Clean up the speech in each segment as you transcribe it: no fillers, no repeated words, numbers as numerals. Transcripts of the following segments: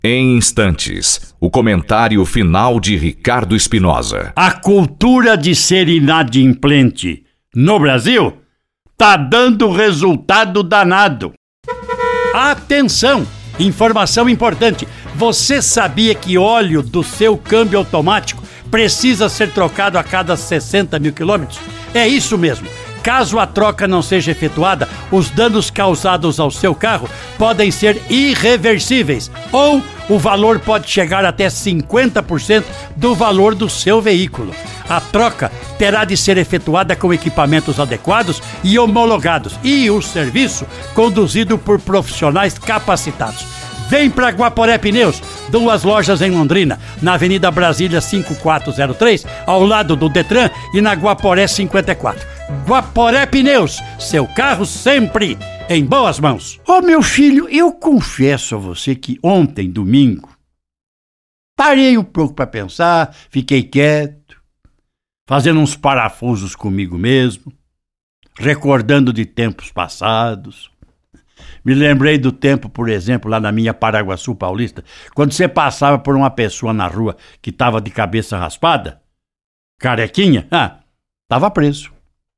Em instantes, o comentário final de Ricardo Espinosa. A cultura de ser inadimplente no Brasil tá dando resultado danado. Atenção! Informação importante. Você sabia que óleo do seu câmbio automático precisa ser trocado a cada 60 mil quilômetros? É isso mesmo. Caso a troca não seja efetuada, os danos causados ao seu carro podem ser irreversíveis ou o valor pode chegar até 50% do valor do seu veículo. A troca terá de ser efetuada com equipamentos adequados e homologados e o serviço conduzido por profissionais capacitados. Vem para Guaporé Pneus, 2 lojas em Londrina, na Avenida Brasília 5403, ao lado do Detran e na Guaporé 54. Guaporé Pneus, seu carro sempre em boas mãos. Meu filho, eu confesso a você que ontem, domingo, parei um pouco para pensar, fiquei quieto, fazendo uns parafusos comigo mesmo, recordando de tempos passados. Me lembrei do tempo, por exemplo, lá na minha Paraguaçu Paulista, quando você passava por uma pessoa na rua que estava de cabeça raspada, carequinha, estava preso.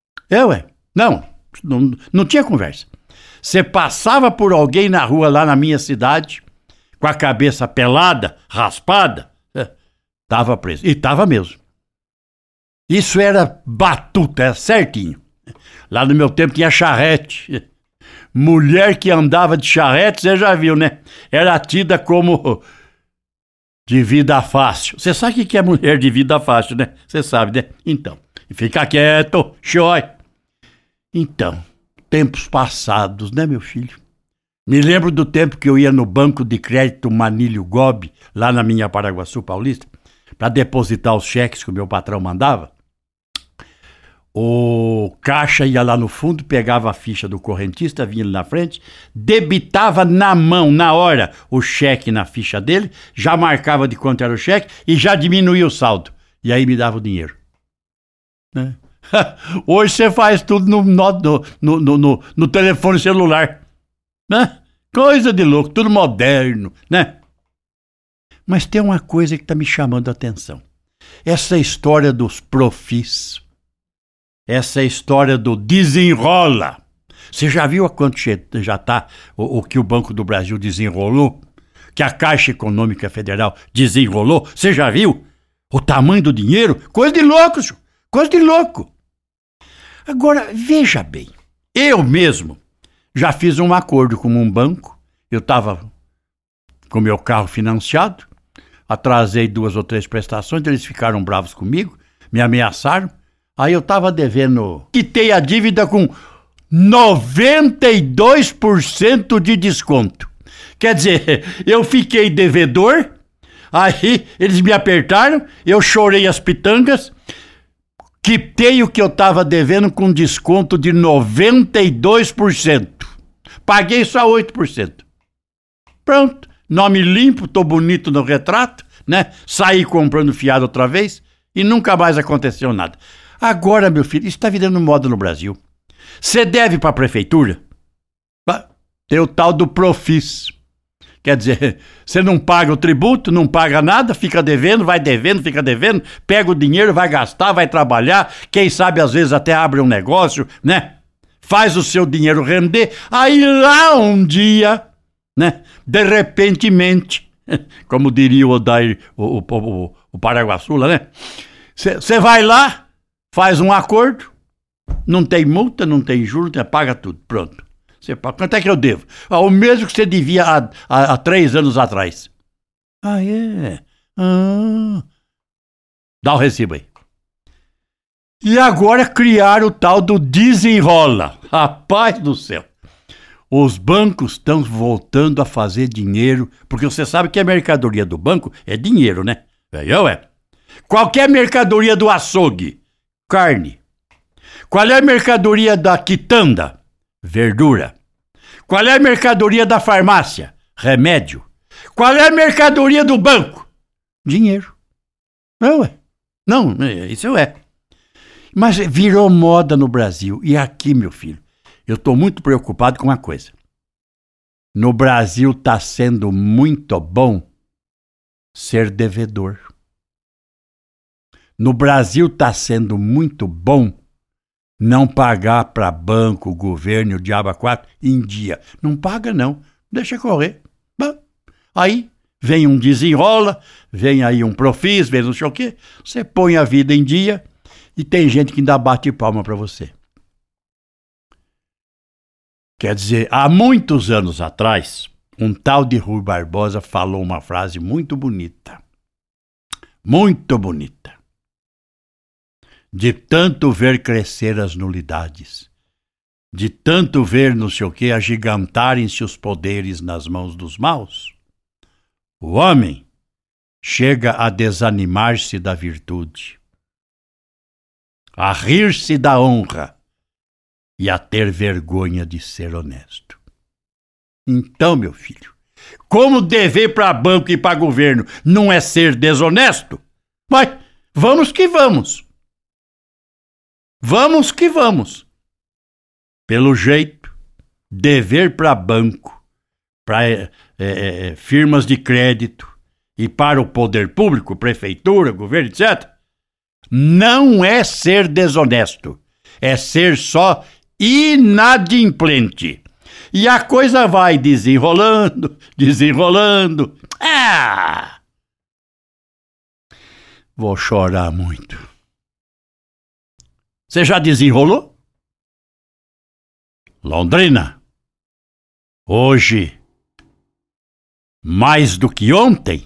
Não tinha conversa. Você passava por alguém na rua lá na minha cidade, com a cabeça pelada, raspada, estava preso. E estava mesmo. Isso era batuta, era certinho. Lá no meu tempo tinha charrete. Mulher que andava de charrete, você já viu, né? Era tida como de vida fácil. Você sabe o que é mulher de vida fácil, né? Você sabe, né? Então, fica quieto, xói. Então, tempos passados, né, meu filho? Me lembro do tempo que eu ia no banco de crédito Manilho Gobi, lá na minha Paraguaçu Paulista, para depositar os cheques que o meu patrão mandava. O caixa ia lá no fundo, pegava a ficha do correntista, vinha ali na frente, debitava na mão, na hora, o cheque na ficha dele, já marcava de quanto era o cheque e já diminuía o saldo. E aí me dava o dinheiro. Né? Hoje você faz tudo no telefone celular. Né? Coisa de louco, tudo moderno, né? Mas tem uma coisa que está me chamando a atenção. Essa história dos profis. Essa história do desenrola. Você já viu a quanto já está o que o Banco do Brasil desenrolou? Que a Caixa Econômica Federal desenrolou? Você já viu? O tamanho do dinheiro? Coisa de louco, senhor. Coisa de louco. Agora, veja bem. Eu mesmo já fiz um acordo com um banco. Eu estava com meu carro financiado. Atrasei 2 ou 3 prestações. Eles ficaram bravos comigo. Me ameaçaram. Aí eu estava devendo, quitei a dívida com 92% de desconto. Quer dizer, eu fiquei devedor, aí eles me apertaram, eu chorei as pitangas, quitei o que eu estava devendo com desconto de 92%. Paguei só 8%. Pronto, nome limpo, tô bonito no retrato, né? Saí comprando fiado outra vez e nunca mais aconteceu nada. Agora, meu filho, isso está virando moda no Brasil. Você deve para a prefeitura? Tem o tal do Profis. Quer dizer, você não paga o tributo, não paga nada, fica devendo, fica devendo, pega o dinheiro, vai gastar, vai trabalhar, quem sabe às vezes até abre um negócio, né? Faz o seu dinheiro render, aí lá um dia, né? De repentemente, como diria o Odair, o Paraguaçula, né? Você vai lá, faz um acordo, não tem multa, não tem juros, paga tudo, pronto. Você paga. Quanto é que eu devo? O mesmo que você devia há 3 anos atrás. É? Dá o recibo aí. E agora criaram o tal do desenrola. Rapaz do céu. Os bancos estão voltando a fazer dinheiro, porque você sabe que a mercadoria do banco é dinheiro, né? Qualquer mercadoria do açougue, carne. Qual é a mercadoria da quitanda? Verdura. Qual é a mercadoria da farmácia? Remédio. Qual é a mercadoria do banco? Dinheiro. Não, isso é. Mas virou moda no Brasil. E aqui, meu filho, eu estou muito preocupado com uma coisa. No Brasil está sendo muito bom ser devedor. No Brasil está sendo muito bom não pagar para banco, governo, o diabo a quatro em dia. Não paga não, deixa correr. Bom, aí vem um desenrola, vem aí um Profis, vem não sei o quê, você põe a vida em dia e tem gente que ainda bate palma para você. Quer dizer, há muitos anos atrás, um tal de Rui Barbosa falou uma frase muito bonita. Muito bonita. De tanto ver crescer as nulidades, de tanto ver não sei o que agigantarem-se os poderes nas mãos dos maus, o homem chega a desanimar-se da virtude, a rir-se da honra e a ter vergonha de ser honesto. Então, meu filho, como dever para banco e para governo não é ser desonesto? Mas vamos que vamos. Vamos que vamos. Pelo jeito, dever para banco, para firmas de crédito e para o poder público, prefeitura, governo, etc., não é ser desonesto. É ser só inadimplente. E a coisa vai desenrolando, desenrolando. Ah! Vou chorar muito. Você já desenrolou? Londrina, hoje, mais do que ontem,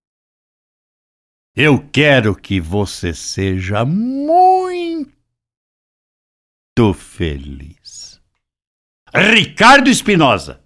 eu quero que você seja muito feliz. Ricardo Espinosa.